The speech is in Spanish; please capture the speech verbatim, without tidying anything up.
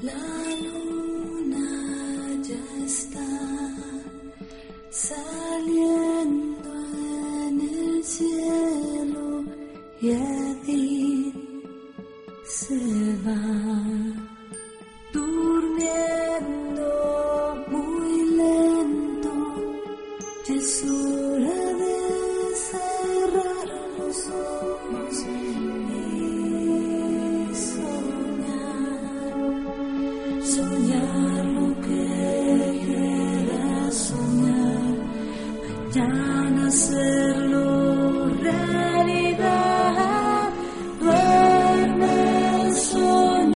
La luna ya está saliendo en el cielo y Edith se va durmiendo muy lento. Es hora de cerrar los ojos.